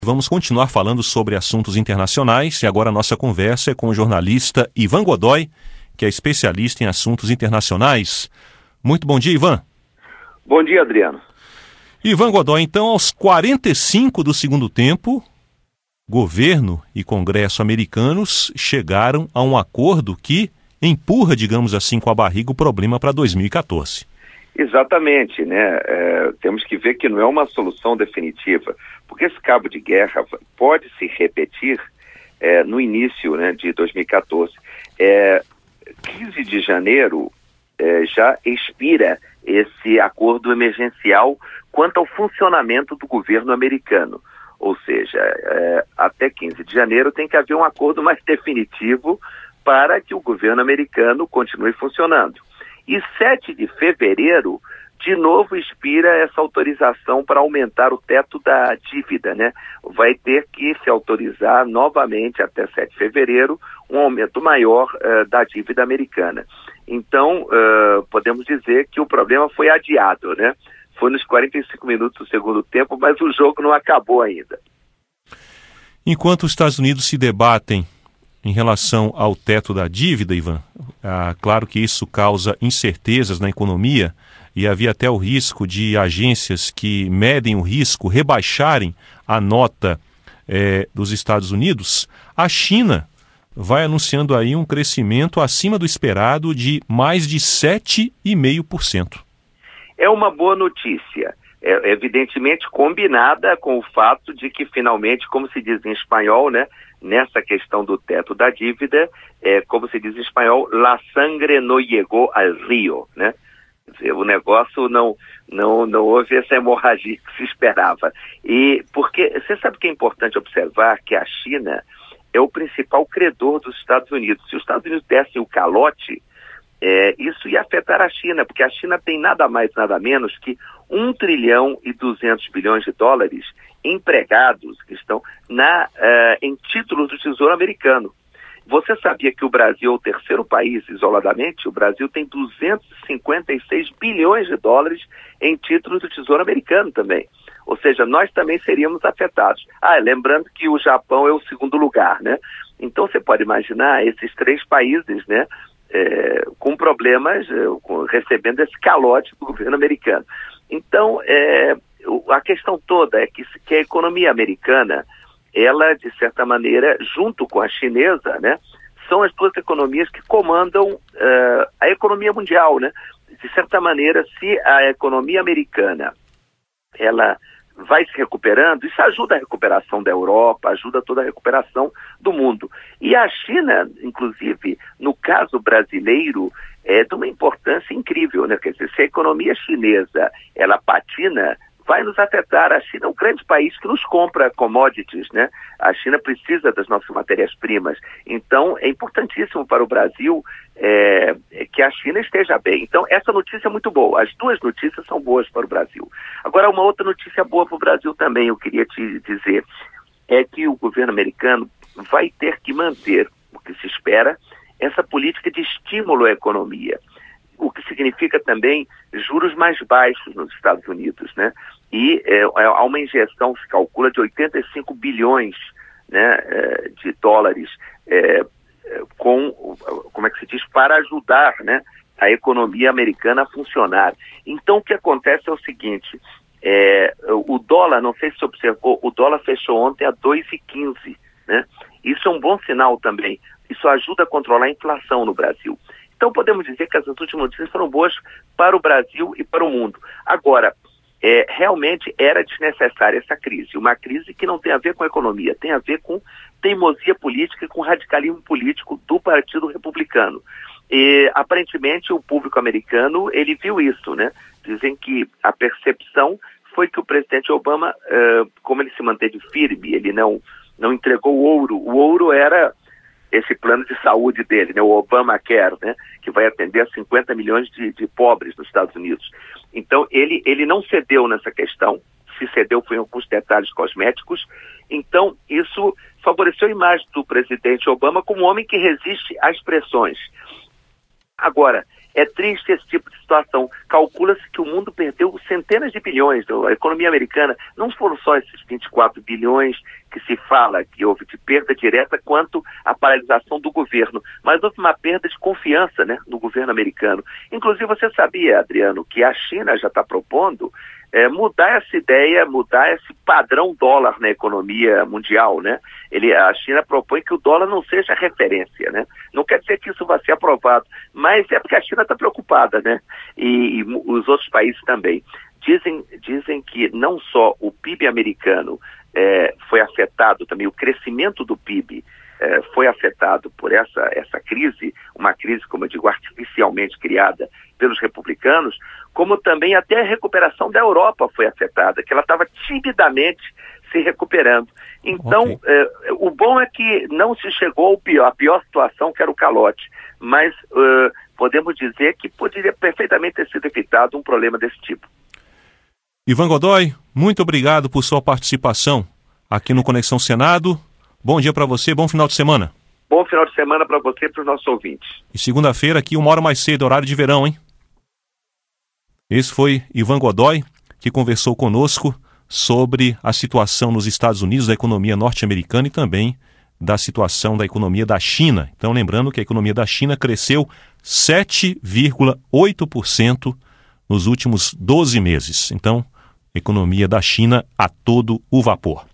Vamos continuar falando sobre assuntos internacionais e agora a nossa conversa é com o jornalista Ivan Godoy, que é especialista em assuntos internacionais. Muito bom dia, Ivan. Bom dia, Adriano. Ivan Godoy, então, aos 45 do segundo tempo, governo e Congresso americanos chegaram a um acordo que empurra, digamos assim, com a barriga o problema para 2014. Exatamente, né? Temos que ver que não é uma solução definitiva, porque esse cabo de guerra pode se repetir no início, né, de 2014. 15 de janeiro já expira esse acordo emergencial quanto ao funcionamento do governo americano. Ou seja, até 15 de janeiro tem que haver um acordo mais definitivo para que o governo americano continue funcionando. E 7 de fevereiro, de novo, expira essa autorização para aumentar o teto da dívida, né? Vai ter que se autorizar novamente até 7 de fevereiro um aumento maior da dívida americana. Então, podemos dizer que o problema foi adiado, né? Foi nos 45 minutos do segundo tempo, mas o jogo não acabou ainda. Enquanto os Estados Unidos se debatem em relação ao teto da dívida, Ivan, claro que isso causa incertezas na economia e havia até o risco de agências que medem o risco rebaixarem a nota dos Estados Unidos. A China vai anunciando aí um crescimento acima do esperado de mais de 7,5%. É uma boa notícia, evidentemente combinada com o fato de que finalmente, como se diz em espanhol, né, nessa questão do teto da dívida, como se diz em espanhol, la sangre no llegó al río, né? Quer dizer, o negócio não houve essa hemorragia que se esperava. E porque você sabe que é importante observar que a China é o principal credor dos Estados Unidos. Se os Estados Unidos dessem o calote, isso ia afetar a China, porque a China tem nada mais, nada menos que 1 trilhão e 200 bilhões de dólares empregados que estão em títulos do Tesouro Americano. Você sabia que o Brasil é o terceiro país, isoladamente? O Brasil tem 256 bilhões de dólares em títulos do Tesouro Americano também. Ou seja, nós também seríamos afetados. Lembrando que o Japão é o segundo lugar, né? Então você pode imaginar esses 3 países, né, com problemas, recebendo esse calote do governo americano. Então, a questão toda é que a economia americana, ela, de certa maneira, junto com a chinesa, né, são as duas economias que comandam a economia mundial, né? De certa maneira, se a economia americana ela vai se recuperando, isso ajuda a recuperação da Europa, ajuda toda a recuperação do mundo. E a China, inclusive, no caso brasileiro, é de uma importância incrível, né? Quer dizer, se a economia chinesa ela patina, vai nos afetar. A China é um grande país que nos compra commodities, né? A China precisa das nossas matérias-primas. Então, é importantíssimo para o Brasil que a China esteja bem. Então, essa notícia é muito boa. As duas notícias são boas para o Brasil. Agora, uma outra notícia boa para o Brasil também, eu queria te dizer, é que o governo americano vai ter que manter, o que se espera, essa política de estímulo à economia, o que significa também juros mais baixos nos Estados Unidos, né? E há uma injeção, se calcula, de 85 bilhões, né, de dólares como é que se diz, para ajudar, né, a economia americana a funcionar. Então o que acontece é o seguinte, o dólar, não sei se você observou, o dólar fechou ontem a 2,15, né? Isso é um bom sinal também, isso ajuda a controlar a inflação no Brasil. Então podemos dizer que essas últimas notícias foram boas para o Brasil e para o mundo. Agora, realmente era desnecessária essa crise, uma crise que não tem a ver com a economia, tem a ver com teimosia política e com radicalismo político do Partido Republicano. E aparentemente o público americano, ele viu isso, né? Dizem que a percepção foi que o presidente Obama, como ele se manteve firme, ele não entregou o ouro. O ouro era esse plano de saúde dele, né, o Obamacare, né, que vai atender a 50 milhões de pobres nos Estados Unidos. Então, ele não cedeu nessa questão, se cedeu foi em alguns detalhes cosméticos. Então, isso favoreceu a imagem do presidente Obama como um homem que resiste às pressões. Agora, É triste esse tipo de situação. Calcula-se que o mundo perdeu centenas de bilhões. A economia americana, não foram só esses 24 bilhões que se fala que houve de perda direta quanto à paralisação do governo, mas houve uma perda de confiança, né, no governo americano. Inclusive, você sabia, Adriano, que a China já está propondo mudar essa ideia, mudar esse padrão dólar na economia mundial, né? A China propõe que o dólar não seja referência, né? Não quer dizer que isso vai ser aprovado, mas é porque a China está preocupada, né? E os outros países também. Dizem que não só o PIB americano foi afetado, também o crescimento do PIB foi afetado por essa crise, uma crise, como eu digo, artificialmente criada pelos republicanos, como também até a recuperação da Europa foi afetada, que ela estava timidamente se recuperando. Então, o bom é que não se chegou à pior situação, que era o calote, mas podemos dizer que poderia perfeitamente ter sido evitado um problema desse tipo. Ivan Godoy, muito obrigado por sua participação aqui no Conexão Senado. Bom dia para você, bom final de semana. Bom final de semana para você e para os nossos ouvintes. E segunda-feira aqui, 1h mais cedo, horário de verão, hein? Esse foi Ivan Godoy, que conversou conosco sobre a situação nos Estados Unidos, da economia norte-americana e também da situação da economia da China. Então, lembrando que a economia da China cresceu 7,8% nos últimos 12 meses. Então, economia da China a todo o vapor.